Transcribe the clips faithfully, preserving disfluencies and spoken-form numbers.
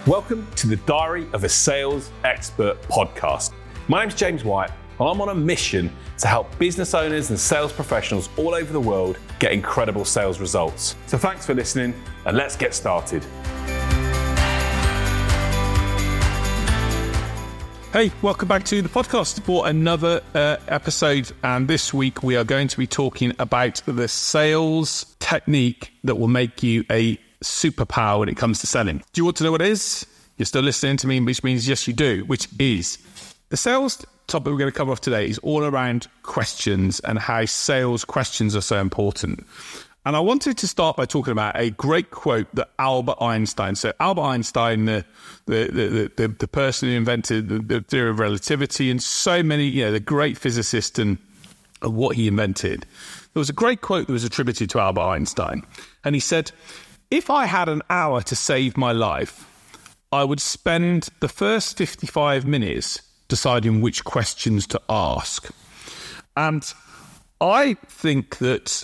Welcome to the Diary of a Sales Expert podcast. My name's James White, and I'm on a mission to help business owners and sales professionals all over the world get incredible sales results. So thanks for listening, and let's get started. Hey, welcome back to the podcast for another uh, episode. And this week we are going to be talking about the sales technique that will make you a superpower when it comes to selling. Do you want to know what it is? You're still listening to me, which means yes, you do, which is the sales topic we're going to cover off today is all around questions and how sales questions are so important. And I wanted to start by talking about a great quote that Albert Einstein. So Albert Einstein, the the the, the, the person who invented the, the theory of relativity and so many, you know, the great physicist and of what he invented. There was a great quote that was attributed to Albert Einstein. And he said, if I had an hour to save my life, I would spend the first fifty-five minutes deciding which questions to ask. And I think that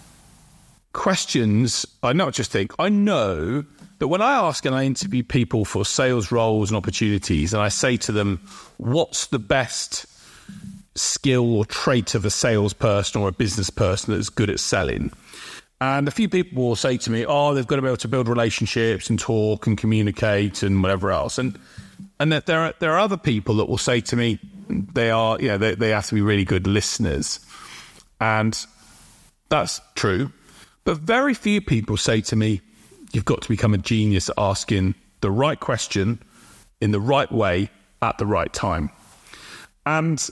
questions, I not just think, I know that when I ask and I interview people for sales roles and opportunities, and I say to them, what's the best skill or trait of a salesperson or a business person that's good at selling? And a few people will say to me, oh, they've got to be able to build relationships and talk and communicate and whatever else. And and that there are there are other people that will say to me, they are, you know, they, they have to be really good listeners. And that's true. But very few people say to me, you've got to become a genius at asking the right question in the right way at the right time. And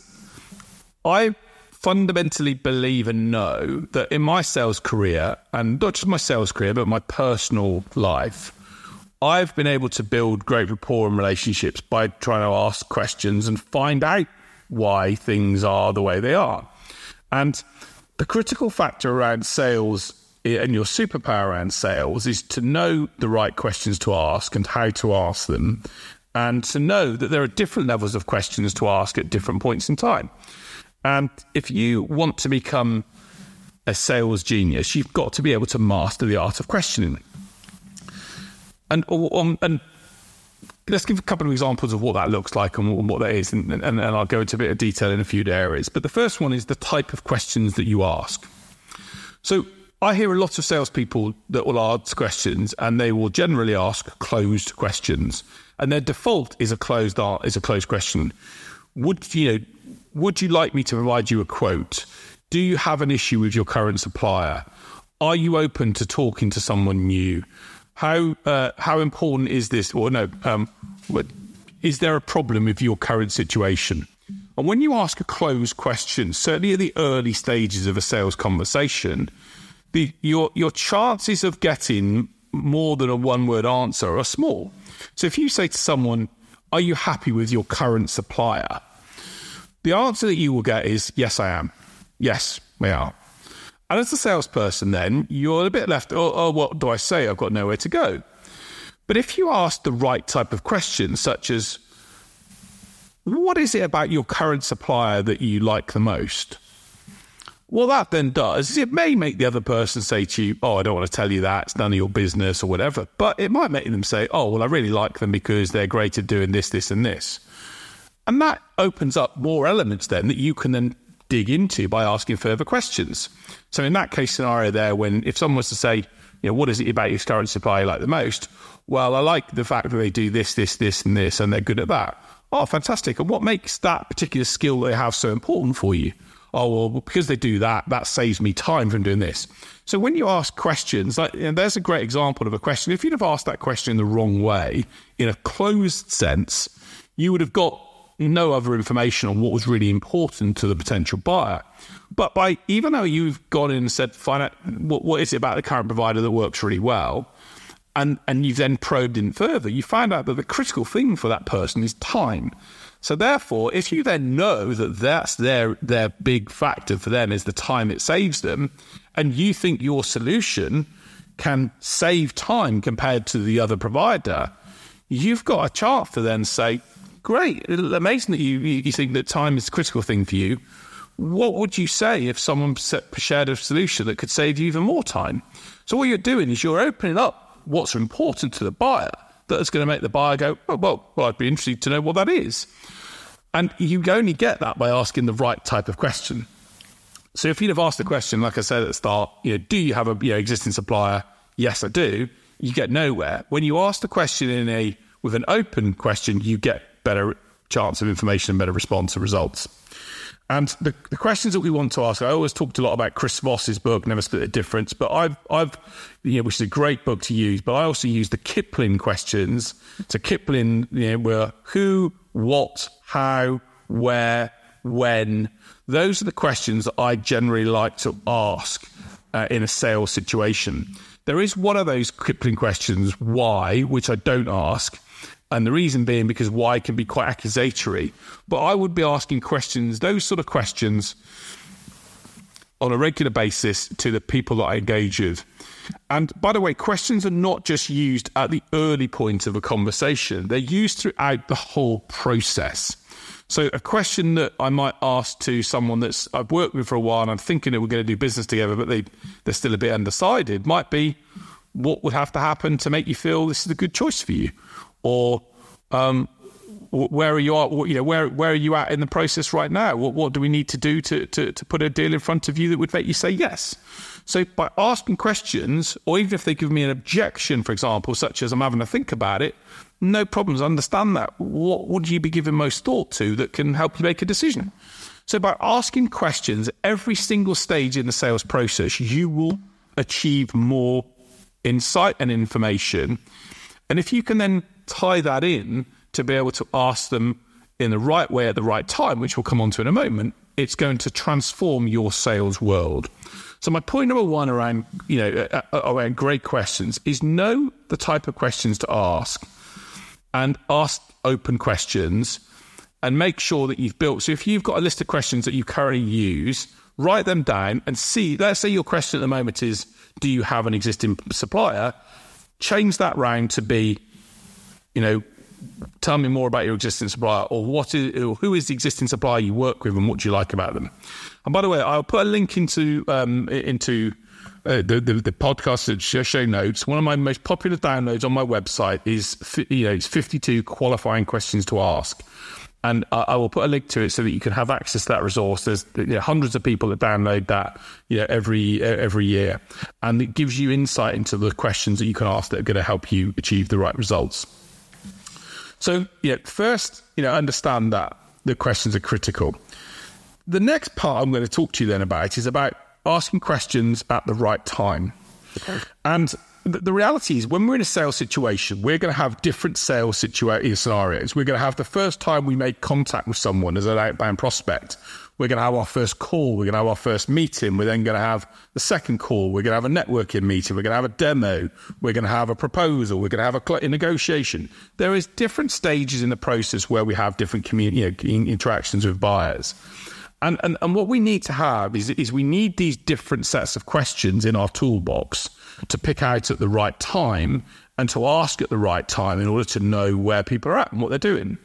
I fundamentally believe and know that in my sales career, and not just my sales career, but my personal life, I've been able to build great rapport and relationships by trying to ask questions and find out why things are the way they are. And the critical factor around sales and your superpower around sales is to know the right questions to ask and how to ask them, and to know that there are different levels of questions to ask at different points in time. And if you want to become a sales genius, you've got to be able to master the art of questioning. And um, and let's give a couple of examples of what that looks like and what that is, and, and, and I'll go into a bit of detail in a few areas. But the first one is the type of questions that you ask. So I hear a lot of salespeople that will ask questions, and they will generally ask closed questions, and their default is a closed is a closed question. Would you know? Would you like me to provide you a quote? Do you have an issue with your current supplier? Are you open to talking to someone new? How uh, how important is this? Or no, um, what, is there a problem with your current situation? And when you ask a closed question, certainly at the early stages of a sales conversation, the your your chances of getting more than a one-word answer are small. So if you say to someone, are you happy with your current supplier? The answer that you will get is, yes, I am. Yes, we are. And as a salesperson, then, you're a bit left, oh, oh, what do I say? I've got nowhere to go. But if you ask the right type of question, such as, what is it about your current supplier that you like the most? What that then does is it may make the other person say to you, oh, I don't want to tell you that, it's none of your business or whatever. But it might make them say, oh, well, I really like them because they're great at doing this, this, and this. And that opens up more elements then that you can then dig into by asking further questions. So in that case scenario there, when if someone was to say, you know, what is it about your current supplier you like the most? Well, I like the fact that they do this, this, this, and this, and they're good at that. Oh, fantastic. And what makes that particular skill they have so important for you? Oh, well, because they do that, that saves me time from doing this. So when you ask questions, like, you know, there's a great example of a question. If you'd have asked that question the wrong way, in a closed sense, you would have got no other information on what was really important to the potential buyer. But by even though you've gone in and said, find out what, what is it about the current provider that works really well, and, and you've then probed in further, you find out that the critical thing for that person is time. So therefore, if you then know that that's their, their big factor for them is the time it saves them, and you think your solution can save time compared to the other provider, you've got a chart to then say, great, amazing that you, you think that time is a critical thing for you. What would you say if someone shared a solution that could save you even more time? So what you're doing is you're opening up what's important to the buyer that's going to make the buyer go, oh, well, well, I'd be interested to know what that is. And you only get that by asking the right type of question. So if you'd have asked the question, like I said at the start, you know, do you have a you know, existing supplier? Yes, I do. You get nowhere. When you ask the question in a with an open question, you get better chance of information and better response and results. And the, the questions that we want to ask, I always talked a lot about Chris Voss's book, Never Split the Difference, but I've, I've, you know, which is a great book to use, but I also use the Kipling questions. So Kipling, you know, were who, what, how, where, when. Those are the questions that I generally like to ask uh, in a sales situation. There is one of those Kipling questions, why, which I don't ask. And the reason being because why can be quite accusatory. But I would be asking questions, those sort of questions, on a regular basis to the people that I engage with. And by the way, questions are not just used at the early point of a conversation. They're used throughout the whole process. So a question that I might ask to someone that's I've worked with for a while and I'm thinking that we're going to do business together, but they, they're still a bit undecided, might be, what would have to happen to make you feel this is a good choice for you? Or um, where are you at? You know, where where are you at in the process right now? What what do we need to do to, to to put a deal in front of you that would make you say yes? So by asking questions, or even if they give me an objection, for example, such as I'm having to think about it, no problems. Understand that. What would you be giving most thought to that can help you make a decision? So by asking questions at every single stage in the sales process, you will achieve more insight and information. And if you can then tie that in to be able to ask them in the right way at the right time, which we'll come on to in a moment, it's going to transform your sales world. So my point number one around, you know, around great questions is know the type of questions to ask and ask open questions and make sure that you've built. So if you've got a list of questions that you currently use, write them down and see, let's say your question at the moment is, do you have an existing supplier? Change that round to be, you know, tell me more about your existing supplier, or what is, or who is the existing supplier you work with, and what do you like about them? And by the way, I'll put a link into um, into uh, the, the the podcast show notes. One of my most popular downloads on my website is you know it's fifty-two qualifying questions to ask, and I, I will put a link to it so that you can have access to that resource. There's you know, hundreds of people that download that you know every every year, and it gives you insight into the questions that you can ask that are going to help you achieve the right results. So, yeah, first, you know, understand that the questions are critical. The next part I'm going to talk to you then about is about asking questions at the right time. Okay. And th- the reality is when we're in a sales situation, we're going to have different sales situa- scenarios. We're going to have the first time we make contact with someone as an outbound prospect. We're going to have our first call. We're going to have our first meeting. We're then going to have the second call. We're going to have a networking meeting. We're going to have a demo. We're going to have a proposal. We're going to have a, cl- a negotiation. There is different stages in the process where we have different commun- you know, interactions with buyers. And, and and what we need to have is, is we need these different sets of questions in our toolbox to pick out at the right time and to ask at the right time in order to know where people are at and what they're doing.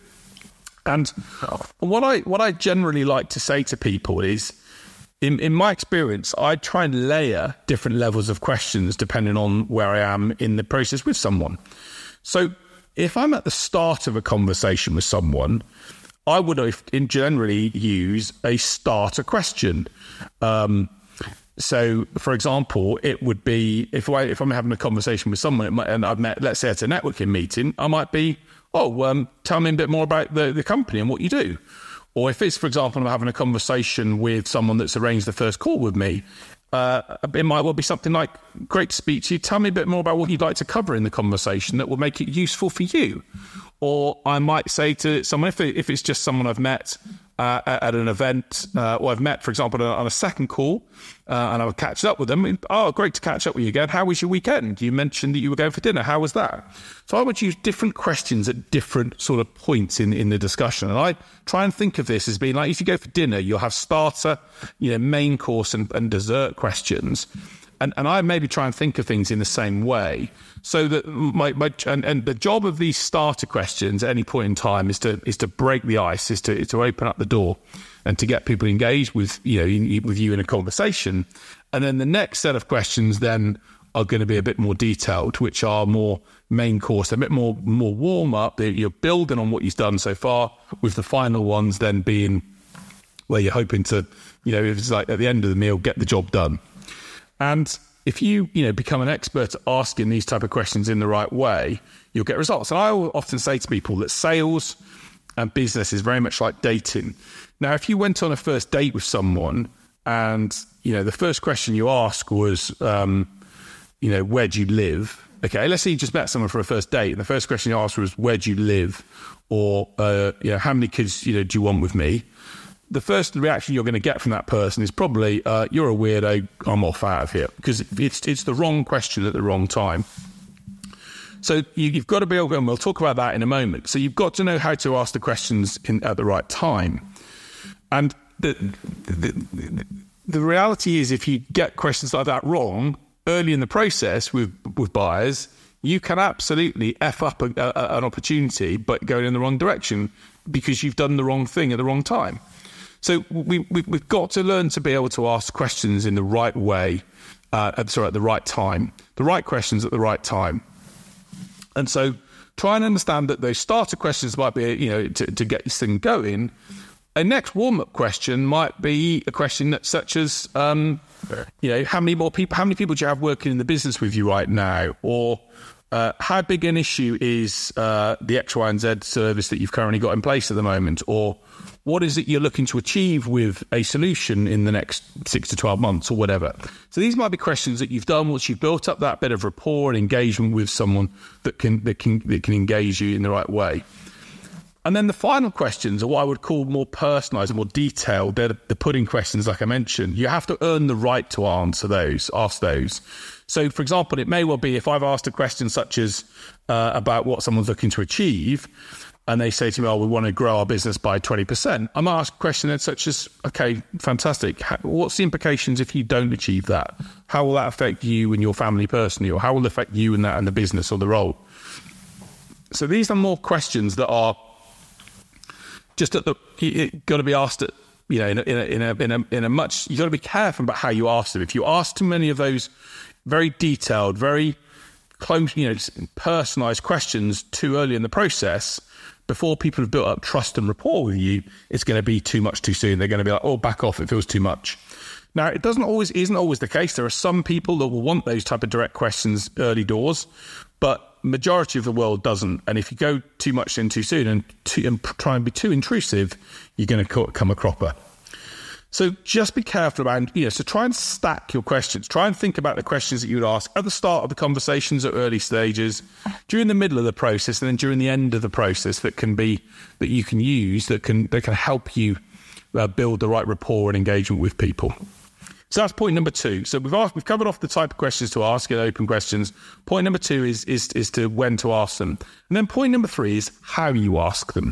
And what I what I generally like to say to people is, in, in my experience, I try and layer different levels of questions depending on where I am in the process with someone. So if I'm at the start of a conversation with someone, I would in generally use a starter question. Um, so, for example, it would be, if, I, if I'm having a conversation with someone it might, and I've met, let's say it's a networking meeting, I might be, oh, um, tell me a bit more about the, the company and what you do. Or if it's, for example, I'm having a conversation with someone that's arranged the first call with me, uh, it might well be something like, great to speak to you. Tell me a bit more about what you'd like to cover in the conversation that will make it useful for you. Or I might say to someone, if, it, if it's just someone I've met uh, at an event, uh, or I've met, for example, on a second call, uh, and I've catched up with them. Oh, great to catch up with you again. How was your weekend? You mentioned that you were going for dinner. How was that? So I would use different questions at different sort of points in, in the discussion. And I try and think of this as being like, if you go for dinner, you'll have starter, you know, main course and, and dessert questions. And, and I maybe try and think of things in the same way, so that my, my and, and the job of these starter questions at any point in time is to is to break the ice, is to is to open up the door, and to get people engaged with you know in, with you in a conversation. And then the next set of questions then are going to be a bit more detailed, which are more main course, a bit more more warm up. You're building on what you've done so far, with the final ones then being where you're hoping to, you know, if it's like at the end of the meal, get the job done. And if you, you know, become an expert at asking these type of questions in the right way, you'll get results. And I often say to people that sales and business is very much like dating. Now, if you went on a first date with someone and, you know, the first question you ask was, um, you know, where do you live? Okay, let's say you just met someone for a first date, and the first question you asked was, where do you live? Or, uh, you know, how many kids, you know, do you want with me? The first reaction you're going to get from that person is probably, uh, you're a weirdo, I'm off out of here. Because it's it's the wrong question at the wrong time. So you, you've got to be able to, and we'll talk about that in a moment. So you've got to know how to ask the questions in, at the right time. And the, the, the, the reality is, if you get questions like that wrong early in the process with, with buyers, you can absolutely F up a, a, an opportunity, but going in the wrong direction because you've done the wrong thing at the wrong time. So we, we, we've got to learn to be able to ask questions in the right way, uh, at, sorry, at the right time, the right questions at the right time. And so try and understand that those starter questions might be, you know, to, to get this thing going. A next warm-up question might be a question that's such as, um, you know, how many more people, how many people do you have working in the business with you right now? Or uh, how big an issue is uh, the X, Y, and Z service that you've currently got in place at the moment? Or what is it you're looking to achieve with a solution in the next six to twelve months or whatever? So these might be questions that you've done once you've built up that bit of rapport and engagement with someone that can that can that can engage you in the right way. And then the final questions are what I would call more personalised and more detailed. They're the pudding questions, like I mentioned. You have to earn the right to answer those, ask those. So, for example, it may well be if I've asked a question such as uh, about what someone's looking to achieve, and they say to me, oh, we want to grow our business by twenty percent. I might ask a question that's such as, okay, fantastic. How, what's the implications if you don't achieve that? How will that affect you and your family personally? Or how will it affect you and that and the business or the role? So these are more questions that are just at the, you've got to be asked at, you know, in a, in a, in a, in a, in a much, you've got to be careful about how you ask them. If you ask too many of those very detailed, very close, you know, personalised questions too early in the process, before people have built up trust and rapport with you, it's going to be too much too soon. They're going to be like, oh, back off, it feels too much. Now, it doesn't always, isn't always the case. There are some people that will want those type of direct questions early doors, but majority of the world doesn't. And if you go too much in too soon and, too, and try and be too intrusive, you're going to come a cropper. So just be careful about, you know, so try and stack your questions. Try and think about the questions that you would ask at the start of the conversations at early stages, during the middle of the process, and then during the end of the process that can be, that you can use, that can, that can help you uh, build the right rapport and engagement with people. So that's point number two. So we've asked, we've covered off the type of questions to ask in open questions. Point number two is, is, is to when to ask them. And then point number three is how you ask them.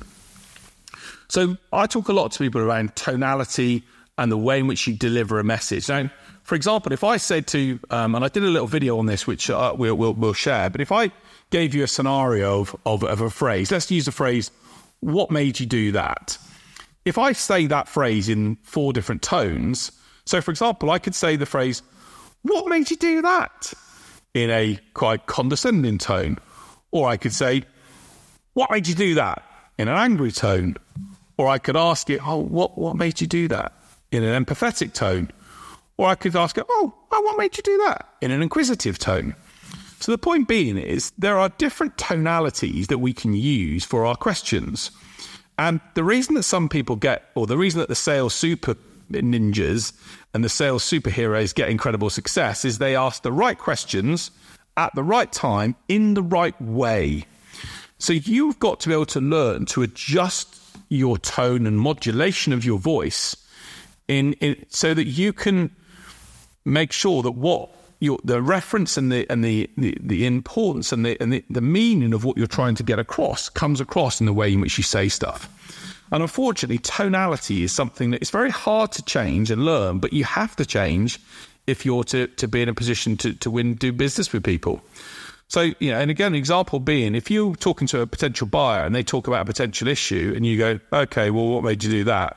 So I talk a lot to people around tonality and the way in which you deliver a message. Now, for example, if I said to, um, and I did a little video on this, which uh, we'll, we'll, we'll share, but if I gave you a scenario of, of, of a phrase, let's use the phrase, what made you do that? If I say that phrase in four different tones, so for example, I could say the phrase, what made you do that? In a quite condescending tone. Or I could say, what made you do that? In an angry tone. Or I could ask it, oh, what, what made you do that? In an empathetic tone. Or I could ask it, oh, oh, what made you do that? In an inquisitive tone. So the point being is there are different tonalities that we can use for our questions. And the reason that some people get, or the reason that the sales super ninjas and the sales superheroes get incredible success is they ask the right questions at the right time in the right way. So you've got to be able to learn to adjust your tone and modulation of your voice in, in so that you can make sure that what your the reference and the and the, the, the importance and the and the, the meaning of what you're trying to get across comes across in the way in which you say stuff. And unfortunately, tonality is something that it's very hard to change and learn, but you have to change if you're to, to be in a position to, to win, do business with people. So, you know, and again, an example being, if you're talking to a potential buyer and they talk about a potential issue and you go, okay, well, what made you do that?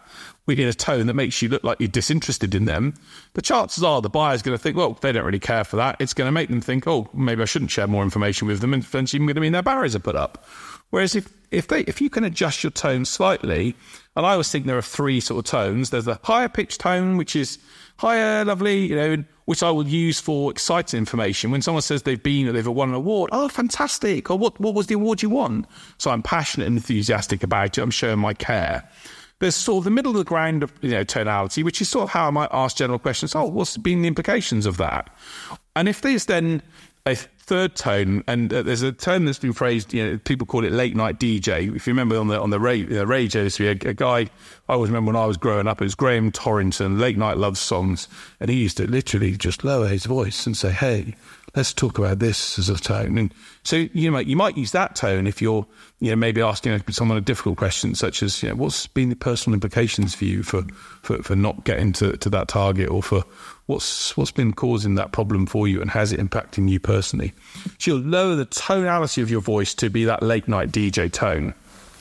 in a tone that makes you look like you're disinterested in them, the chances are the buyer's going to think, well, they don't really care for that. It's going to make them think, oh, maybe I shouldn't share more information with them, and eventually going to mean their barriers are put up. Whereas if if they if you can adjust your tone slightly, and I always think there are three sort of tones. There's the higher pitched tone, which is higher, lovely, you know, which I will use for exciting information. When someone says they've been or they've won an award, oh, fantastic, or what what was the award you won? So I'm passionate and enthusiastic about it. I'm showing my care. There's sort of the middle of the ground of, you know, tonality, which is sort of how I might ask general questions. Oh, what's been the implications of that? And if there's then a third tone, and uh, there's a term that's been phrased, you know, people call it late night D J. If you remember on the on the radio, uh, radio a, a guy I always remember when I was growing up, it was Graham Torrington, late night love songs, and he used to literally just lower his voice and say, "Hey, let's talk about this as a tone." And so you know, you might use that tone if you're, you know, maybe asking someone a difficult question, such as, you know, what's been the personal implications for you for for, for not getting to, to that target, or for what's what's been causing that problem for you, and how's it impacting you personally? So you'll lower the tonality of your voice to be that late night D J tone.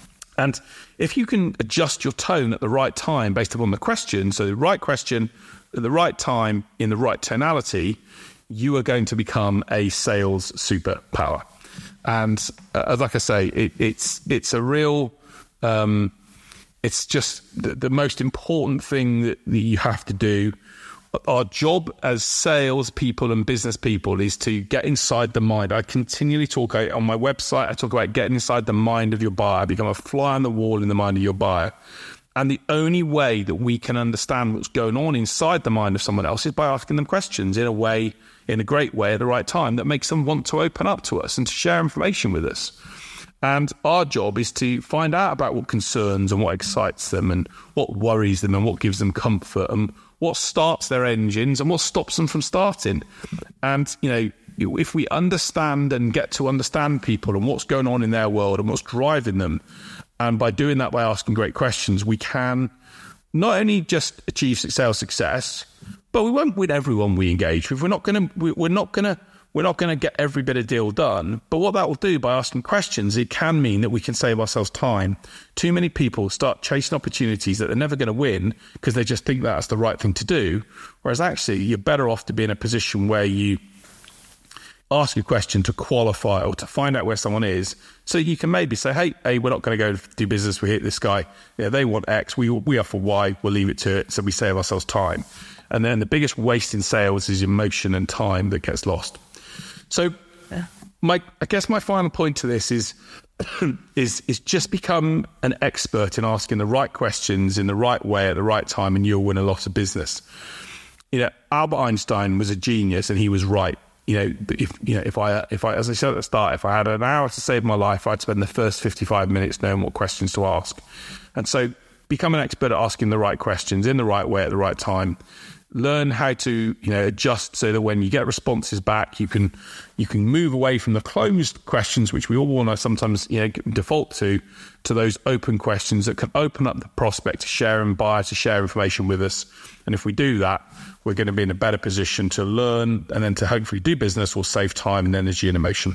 And if you can adjust your tone at the right time based upon the question, so the right question at the right time in the right tonality, you are going to become a sales superpower. And uh, like I say, it, it's it's a real, um, it's just the, the most important thing that, that you have to do. Our job as sales people and business people is to get inside the mind. I continually talk on my website, I talk about getting inside the mind of your buyer, become a fly on the wall in the mind of your buyer. And the only way that we can understand what's going on inside the mind of someone else is by asking them questions in a way, in a great way at the right time, that makes them want to open up to us and to share information with us. And our job is to find out about what concerns and what excites them, and what worries them, and what gives them comfort, and what starts their engines and what stops them from starting. And, you know, if we understand and get to understand people and what's going on in their world and what's driving them, and by doing that, by asking great questions, we can not only just achieve sales success, but we won't win everyone we engage with. We're not going to, we're not going to, we're not going to get every bit of deal done. But what that will do by asking questions, it can mean that we can save ourselves time. Too many people start chasing opportunities that they're never going to win because they just think that's the right thing to do. Whereas actually, you're better off to be in a position where you ask a question to qualify or to find out where someone is, so you can maybe say, hey, hey, we're not going to go do business. We hit this guy. Yeah, they want X. We we offer Y. We'll leave it to it. So we save ourselves time. And then the biggest waste in sales is emotion and time that gets lost. So yeah. my, I guess my final point to this is, is, is just become an expert in asking the right questions in the right way at the right time, and you'll win a lot of business. You know, Albert Einstein was a genius, and he was right. You know, if you know, if I, if I, as I said at the start, if I had an hour to save my life, I'd spend the first fifty-five minutes knowing what questions to ask. And so, become an expert at asking the right questions in the right way at the right time. Learn how to, you know, adjust so that when you get responses back, you can you can move away from the closed questions, which we all want to sometimes, you know, default to, to those open questions that can open up the prospect to share and buy, to share information with us. And if we do that, we're going to be in a better position to learn, and then to hopefully do business or save time and energy and emotion.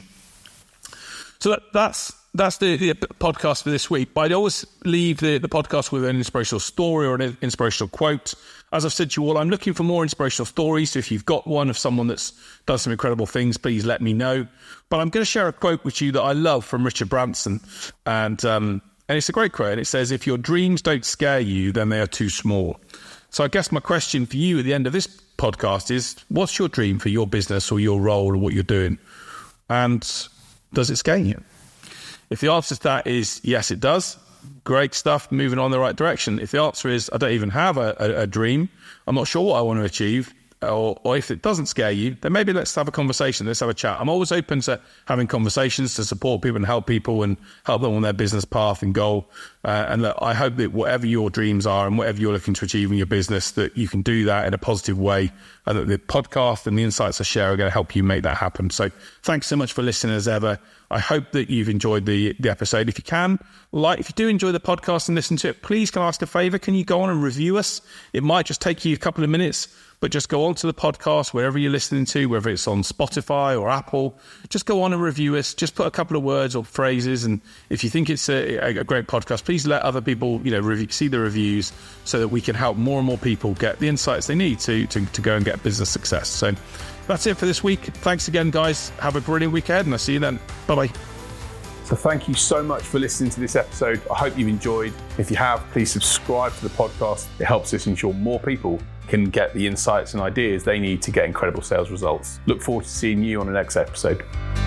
So that, that's that's the, the podcast for this week. But I always leave the, the podcast with an inspirational story or an inspirational quote. As I've said to you all, I'm looking for more inspirational stories. So if you've got one of someone that's done some incredible things, please let me know. But I'm going to share a quote with you that I love from Richard Branson. And um, and it's a great quote. And it says, if your dreams don't scare you, then they are too small. So I guess my question for you at the end of this podcast is, what's your dream for your business or your role or what you're doing? And does it scare you? If the answer to that is yes, it does, great stuff, moving on in the right direction. If the answer is I don't even have a, a, a dream, I'm not sure what I want to achieve, or, or if it doesn't scare you, then maybe let's have a conversation, let's have a chat. I'm always open to having conversations to support people and help people and help them on their business path and goal. Uh, and look, I hope that whatever your dreams are and whatever you're looking to achieve in your business, that you can do that in a positive way, and that the podcast and the insights I share are going to help you make that happen. So thanks so much for listening as ever. I hope that you've enjoyed the, the episode. If you can, like, if you do enjoy the podcast and listen to it, please can I ask a favor? Can you go on and review us? It might just take you a couple of minutes, but just go onto the podcast, wherever you're listening to, whether it's on Spotify or Apple, just go on and review us. Just put a couple of words or phrases. And if you think it's a, a great podcast, please let other people, you know, review, see the reviews so that we can help more and more people get the insights they need to, to, to go and get business success. So that's it for this week. Thanks again, guys. Have a brilliant week ahead, and I'll see you then. Bye-bye. So thank you so much for listening to this episode. I hope you've enjoyed. If you have, please subscribe to the podcast. It helps us ensure more people can get the insights and ideas they need to get incredible sales results. Look forward to seeing you on the next episode.